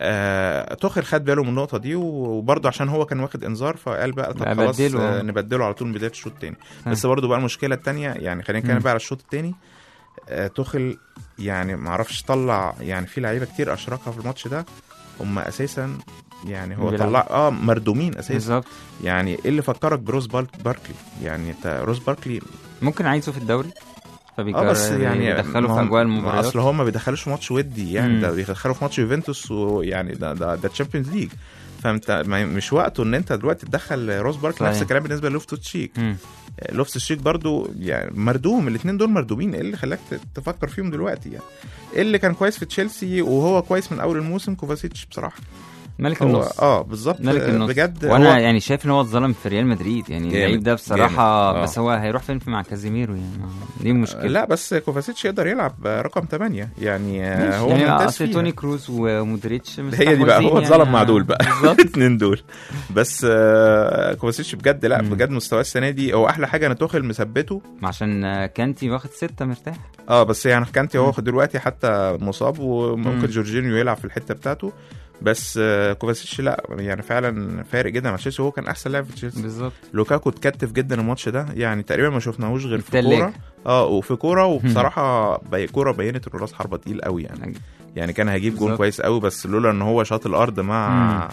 Speaker 3: آه توخل خد باله من النقطه دي، وبرضه عشان هو كان واخد انذار فقال بقى طب
Speaker 2: بقى
Speaker 3: خلاص
Speaker 2: بدله.
Speaker 3: آه نبدله على طول من بدايه الشوط الثاني.
Speaker 2: ها.
Speaker 3: بس برضه بقى المشكله الثانيه يعني، خلينا نتكلم
Speaker 2: مم.
Speaker 3: بقى على الشوط الثاني. آه توخل يعني ما عرفش طلع، يعني في لعيبه كتير اشركها في الماتش ده هم اساسا يعني هو
Speaker 2: بيلعب.
Speaker 3: طلع اه مردومين اساسا.
Speaker 2: بالظبط.
Speaker 3: يعني ايه اللي فكرك بروز بارك باركلي؟ يعني انت روز باركلي
Speaker 2: ممكن عايزه في الدوري
Speaker 3: اه
Speaker 2: فبيقرر
Speaker 3: بس يعني
Speaker 2: يدخله
Speaker 3: ما
Speaker 2: في
Speaker 3: هم-
Speaker 2: اجواء
Speaker 3: ما
Speaker 2: المباريات.
Speaker 3: اصل هم ما بيدخلوش في ماتش ودي يعني،
Speaker 2: مم.
Speaker 3: ده بيدخلوا في ماتش يوفنتوس، ويعني ده ده ده تشامبيونز ليج، فانت ما- مش وقته ان انت دلوقتي تدخل روز بارك.
Speaker 2: صحيح.
Speaker 3: نفس الكلام بالنسبه للوفتو تشيك.
Speaker 2: مم.
Speaker 3: لوفتو تشيك برضو يعني مردوم، الاثنين دول مردومين. ايه اللي خلاك ت- تفكر فيهم دلوقتي يعني؟ ايه اللي كان كويس في تشيلسي وهو كويس من اول الموسم؟ كوفاسيتش بصراحه
Speaker 2: ملك
Speaker 3: هو
Speaker 2: النص.
Speaker 3: اه بالظبط
Speaker 2: ملك النص
Speaker 3: بجد.
Speaker 2: وانا
Speaker 3: هو
Speaker 2: يعني شايف ان هو اتظلم في ريال مدريد يعني،
Speaker 3: جامد،
Speaker 2: اللعيب ده بصراحه
Speaker 3: جامد. آه.
Speaker 2: بس هو هيروح فين مع كازيميرو يعني، دي مشكله.
Speaker 3: لا بس كوفاسيتش يقدر يلعب رقم ثمانية يعني، آه،
Speaker 2: ماشي.
Speaker 3: هو
Speaker 2: يعني
Speaker 3: ممتاز
Speaker 2: اصل
Speaker 3: فيها.
Speaker 2: توني كروز ومودريتش
Speaker 3: هي دي بقى هو
Speaker 2: مستحوذين
Speaker 3: اتظلم
Speaker 2: يعني.
Speaker 3: مع دول بقى
Speaker 2: بالظبط.
Speaker 3: الاثنين دول. بس آه، كوفاسيتش بجد لا
Speaker 2: مم.
Speaker 3: بجد مستواه السنه دي هو احلى حاجه ان توخل مثبته.
Speaker 2: عشان كانتي واخد ستة مرتاح.
Speaker 3: اه بس يعني كانتي هو
Speaker 2: مم.
Speaker 3: دلوقتي حتى مصاب، وممكن
Speaker 2: مم.
Speaker 3: جورجينيو يلعب في الحته بتاعته، بس آه، كوفاسيتش لا يعني فعلا فارق جدا مع تشيلسي، هو كان احسن لاعب في تشيلسي.
Speaker 2: بالظبط.
Speaker 3: لوكاكو اتكتف جدا الماتش ده، يعني تقريبا ما شفناهوش غير في
Speaker 2: التلاجة.
Speaker 3: كوره اه وفي كوره، وبصراحه بي كوره بينت الراس حربه تقيل قوي يعني، يعني كان هيجيب جون
Speaker 2: بالظبط.
Speaker 3: كويس قوي، بس لولا ان هو شاط الارض مع
Speaker 2: مم.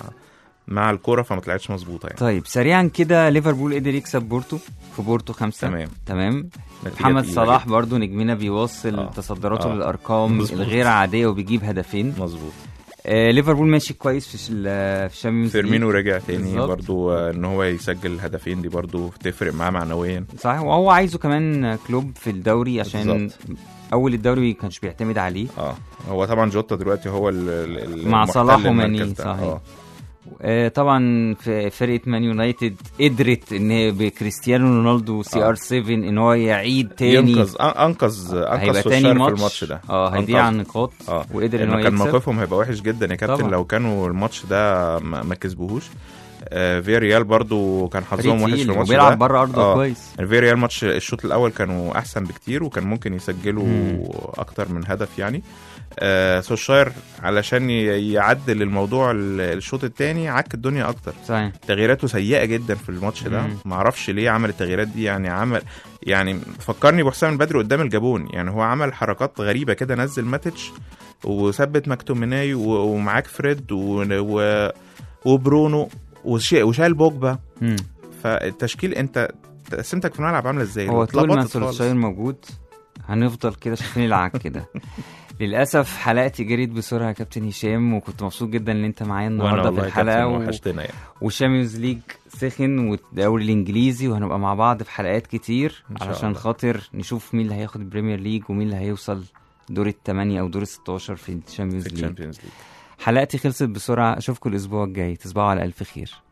Speaker 3: مع الكوره فما طلعتش مظبوطه يعني.
Speaker 2: طيب سريعا كده، ليفربول قدر يكسب بورتو في بورتو خمسة.
Speaker 3: تمام
Speaker 2: تمام.
Speaker 3: نتيجة
Speaker 2: محمد
Speaker 3: تقيلة
Speaker 2: صلاح
Speaker 3: جدا.
Speaker 2: برضو نجمنا بيوصل
Speaker 3: آه.
Speaker 2: تصدراته
Speaker 3: آه.
Speaker 2: للارقام
Speaker 3: مظبوط.
Speaker 2: الغير عاديه وبيجيب هدفين.
Speaker 3: مظبوط.
Speaker 2: آه ليفربول ماشي كويس في ال- في الشامبيونز ليج.
Speaker 3: فيرمينو رجع تاني
Speaker 2: بالظبط.
Speaker 3: برضو، آه، ان هو يسجل هدفين دي برضو تفرق معاه معنويا.
Speaker 2: صحيح، وهو عايزه كمان كلوب في الدوري عشان
Speaker 3: بالظبط.
Speaker 2: اول الدوري كانش بيعتمد عليه.
Speaker 3: اه هو طبعا جوتا دلوقتي هو ال- ال-
Speaker 2: مع
Speaker 3: المحتل
Speaker 2: صلاح
Speaker 3: المركز
Speaker 2: وماني،
Speaker 3: ده.
Speaker 2: صحيح.
Speaker 3: آه.
Speaker 2: آه طبعا في فرقه مان يونايتد قدرت ان هي بكريستيانو رونالدو وسي ار سبعة ان هو يعيد تاني
Speaker 3: ينقذ انقذ انقذ
Speaker 2: تاني
Speaker 3: سوشار في
Speaker 2: ماتش.
Speaker 3: الماتش ده.
Speaker 2: اه هيضيع عن نقاط
Speaker 3: اه
Speaker 2: وقدر ان هو
Speaker 3: كان
Speaker 2: يكسب.
Speaker 3: موقفهم هيبقى وحش جدا يا كابتن
Speaker 2: طبعا.
Speaker 3: لو كانوا الماتش ده ما, ما كسبوهوش. آه فيا ريال برضو كان حظهم وحش في الماتش ده،
Speaker 2: بيلعب بره ارضه
Speaker 3: آه.
Speaker 2: كويس.
Speaker 3: فيا ريال ماتش الشوط الاول كانوا احسن بكتير وكان ممكن يسجلوا
Speaker 2: مم.
Speaker 3: اكتر من هدف يعني. آه سوشاير علشان ي- يعدل الموضوع ال- الشوط الثاني عك الدنيا اكتر.
Speaker 2: صحيح.
Speaker 3: تغييراته سيئه جدا في الماتش ده،
Speaker 2: مم.
Speaker 3: ما اعرفش ليه عمل التغييرات دي. يعني عمل يعني فكرني بحسام البدري قدام الجابون، يعني هو عمل حركات غريبه كده، نزل ماتش وثبت مكتوميناي و- ومعاك فريد و... و... وبرونو وش... وشال بوجبا.
Speaker 2: مم.
Speaker 3: فالتشكيل انت تقسيمتك في الملعب عامله ازاي؟
Speaker 2: هو طول ما
Speaker 3: اتلخبطت خالص.
Speaker 2: سولشاير موجود هنفضل كده شايفين العك كده. للاسف حلقتي جريت بسرعه يا كابتن هشام، وكنت مبسوط جدا ان انت معايا
Speaker 3: وانا
Speaker 2: النهارده
Speaker 3: والله
Speaker 2: في
Speaker 3: يا كابتن
Speaker 2: الحلقه و...
Speaker 3: وحشتنا يعني.
Speaker 2: والشامبيونز ليج سخن والدوري الانجليزي، وهنبقى مع بعض في حلقات كتير
Speaker 3: إن شاء
Speaker 2: علشان
Speaker 3: الله.
Speaker 2: خاطر نشوف مين اللي هياخد البريمير ليج ومين اللي هيوصل دور الثمانية او دور الستاشر في الشامبيونز ليج.
Speaker 3: الشامبيونز ليج.
Speaker 2: حلقتي خلصت بسرعه، اشوفكم الاسبوع الجاي، تصبحوا على الف خير.